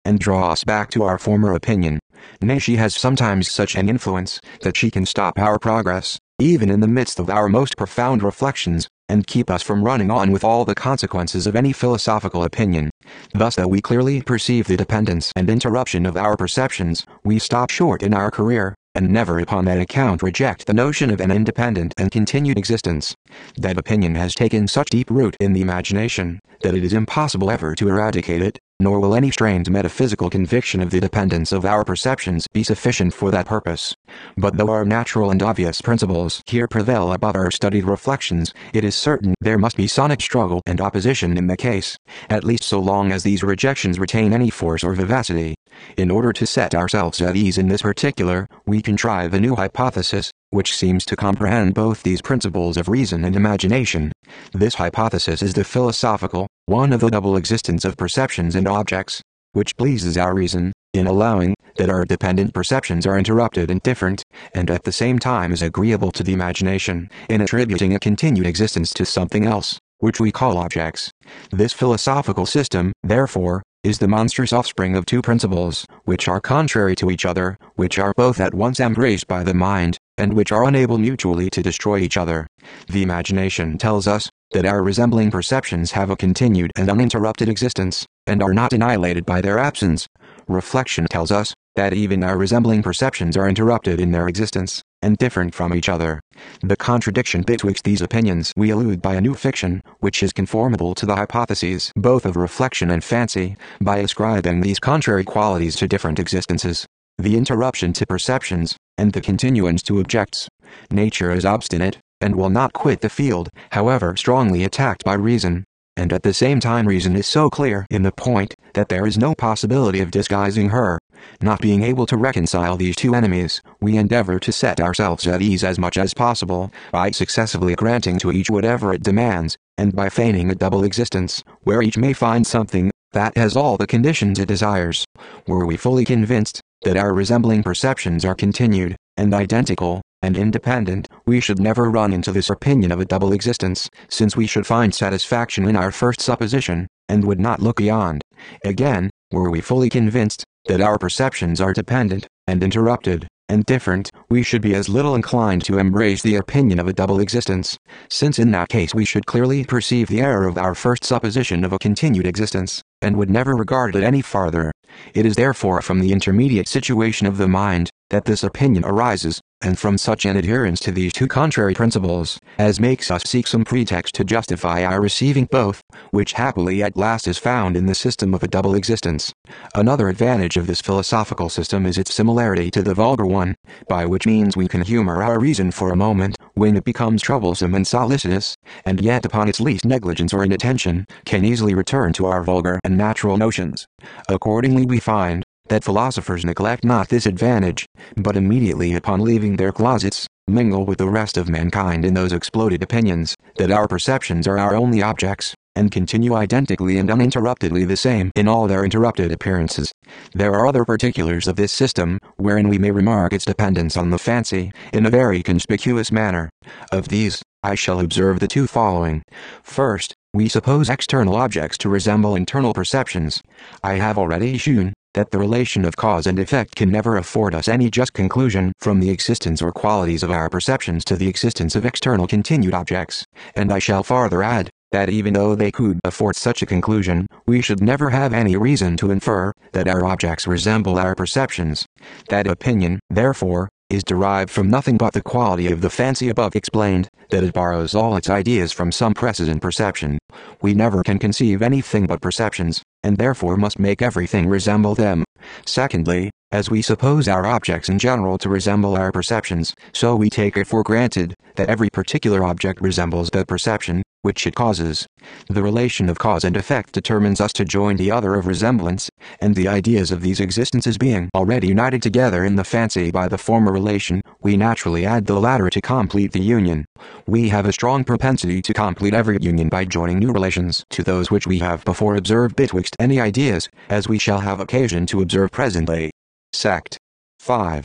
A: and draw us back to our former opinion. Nay, she has sometimes such an influence that she can stop our progress, even in the midst of our most profound reflections, and keep us from running on with all the consequences of any philosophical opinion. Thus, though we clearly perceive the dependence and interruption of our perceptions, we stop short in our career, and never upon that account reject the notion of an independent and continued existence. That opinion has taken such deep root in the imagination, that it is impossible ever to eradicate it, nor will any strained metaphysical conviction of the dependence of our perceptions be sufficient for that purpose. But though our natural and obvious principles here prevail above our studied reflections, it is certain there must be sonic struggle and opposition in the case, at least so long as these rejections retain any force or vivacity. In order to set ourselves at ease in this particular, we contrive a new hypothesis, which seems to comprehend both these principles of reason and imagination. This hypothesis is the philosophical one of the double existence of perceptions and objects, which pleases our reason, in allowing that our dependent perceptions are interrupted and different, and at the same time is agreeable to the imagination, in attributing a continued existence to something else, which we call objects. This philosophical system, therefore, is the monstrous offspring of two principles, which are contrary to each other, which are both at once embraced by the mind, and which are unable mutually to destroy each other. The imagination tells us that our resembling perceptions have a continued and uninterrupted existence, and are not annihilated by their absence. Reflection tells us that even our resembling perceptions are interrupted in their existence, and different from each other. The contradiction betwixt these opinions we elude by a new fiction, which is conformable to the hypotheses both of reflection and fancy, by ascribing these contrary qualities to different existences: the interruption to perceptions, and the continuance to objects. Nature is obstinate, and will not quit the field, however strongly attacked by reason. And at the same time reason is so clear in the point, that there is no possibility of disguising her. Not being able to reconcile these two enemies, we endeavor to set ourselves at ease as much as possible, by successively granting to each whatever it demands, and by feigning a double existence, where each may find something that has all the conditions it desires. Were we fully convinced that our resembling perceptions are continued, and identical, and independent, we should never run into this opinion of a double existence, since we should find satisfaction in our first supposition, and would not look beyond. Again, were we fully convinced that our perceptions are dependent, and interrupted, and different, we should be as little inclined to embrace the opinion of a double existence, since in that case we should clearly perceive the error of our first supposition of a continued existence, and would never regard it any farther. It is therefore from the intermediate situation of the mind that this opinion arises, and from such an adherence to these two contrary principles, as makes us seek some pretext to justify our receiving both, which happily at last is found in the system of a double existence. Another advantage of this philosophical system is its similarity to the vulgar one, by which means we can humor our reason for a moment, when it becomes troublesome and solicitous, and yet upon its least negligence or inattention, can easily return to our vulgar and natural notions. Accordingly we find that philosophers neglect not this advantage, but immediately upon leaving their closets, mingle with the rest of mankind in those exploded opinions, that our perceptions are our only objects, and continue identically and uninterruptedly the same in all their interrupted appearances. There are other particulars of this system, wherein we may remark its dependence on the fancy, in a very conspicuous manner. Of these, I shall observe the two following. First, we suppose external objects to resemble internal perceptions. I have already shewn that the relation of cause and effect can never afford us any just conclusion from the existence or qualities of our perceptions to the existence of external continued objects, and I shall farther add, that even though they could afford such a conclusion, we should never have any reason to infer that our objects resemble our perceptions. That opinion, therefore, is derived from nothing but the quality of the fancy above explained, that it borrows all its ideas from some precedent perception. We never can conceive anything but perceptions, and therefore must make everything resemble them. Secondly, as we suppose our objects in general to resemble our perceptions, so we take it for granted that every particular object resembles the perception which it causes. The relation of cause and effect determines us to join the other of resemblance, and the ideas of these existences being already united together in the fancy by the former relation, we naturally add the latter to complete the union. We have a strong propensity to complete every union by joining new relations to those which we have before observed betwixt any ideas, as we shall have occasion to observe presently. Sect. 5.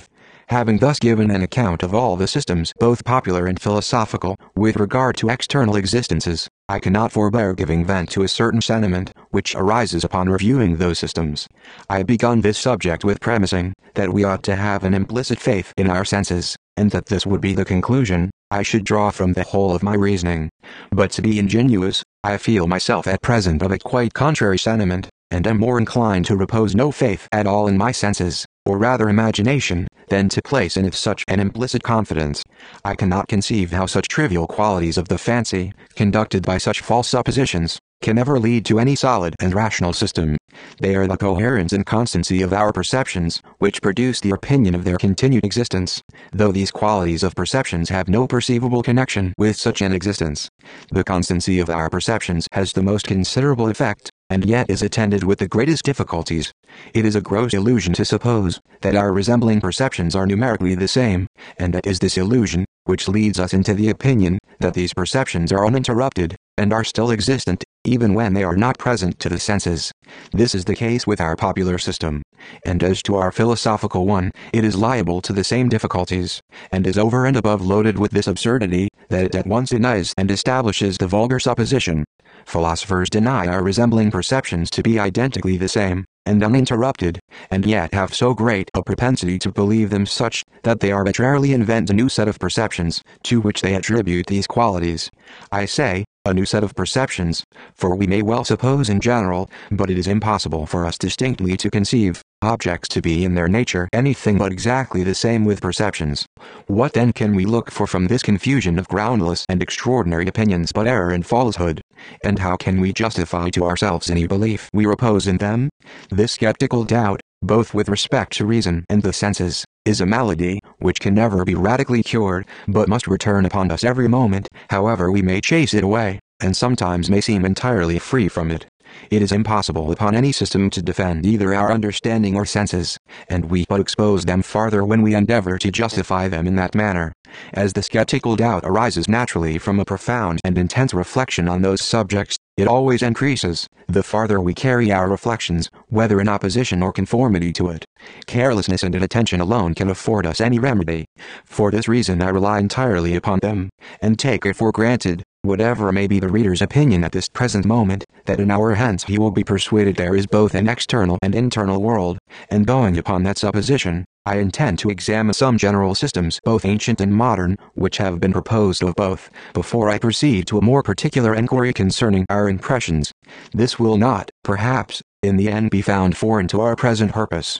A: Having thus given an account of all the systems, both popular and philosophical, with regard to external existences, I cannot forbear giving vent to a certain sentiment, which arises upon reviewing those systems. I have begun this subject with premising, that we ought to have an implicit faith in our senses, and that this would be the conclusion I should draw from the whole of my reasoning. But to be ingenuous, I feel myself at present of a quite contrary sentiment, and am more inclined to repose no faith at all in my senses, or rather imagination, than to place in it such an implicit confidence. I cannot conceive how such trivial qualities of the fancy, conducted by such false suppositions, can ever lead to any solid and rational system. They are the coherence and constancy of our perceptions, which produce the opinion of their continued existence, though these qualities of perceptions have no perceivable connection with such an existence. The constancy of our perceptions has the most considerable effect, and yet is attended with the greatest difficulties. It is a gross illusion to suppose that our resembling perceptions are numerically the same, and it is this illusion which leads us into the opinion that these perceptions are uninterrupted, and are still existent, even when they are not present to the senses. This is the case with our popular system, and as to our philosophical one, it is liable to the same difficulties, and is over and above loaded with this absurdity, that it at once denies and establishes the vulgar supposition. Philosophers deny our resembling perceptions to be identically the same, and uninterrupted, and yet have so great a propensity to believe them such, that they arbitrarily invent a new set of perceptions, to which they attribute these qualities. I say, a new set of perceptions, for we may well suppose in general, but it is impossible for us distinctly to conceive, objects to be in their nature anything but exactly the same with perceptions. What then can we look for from this confusion of groundless and extraordinary opinions but error and falsehood? And how can we justify to ourselves any belief we repose in them? This skeptical doubt, both with respect to reason and the senses, is a malady which can never be radically cured, but must return upon us every moment, however we may chase it away, and sometimes may seem entirely free from it. It is impossible upon any system to defend either our understanding or senses, and we but expose them farther when we endeavor to justify them in that manner. As the skeptical doubt arises naturally from a profound and intense reflection on those subjects, it always increases, the farther we carry our reflections, whether in opposition or conformity to it. Carelessness and inattention alone can afford us any remedy. For this reason I rely entirely upon them, and take it for granted, whatever may be the reader's opinion at this present moment, that an hour hence he will be persuaded there is both an external and internal world, and going upon that supposition, I intend to examine some general systems both ancient and modern, which have been proposed of both, before I proceed to a more particular enquiry concerning our impressions. This will not, perhaps, in the end be found foreign to our present purpose.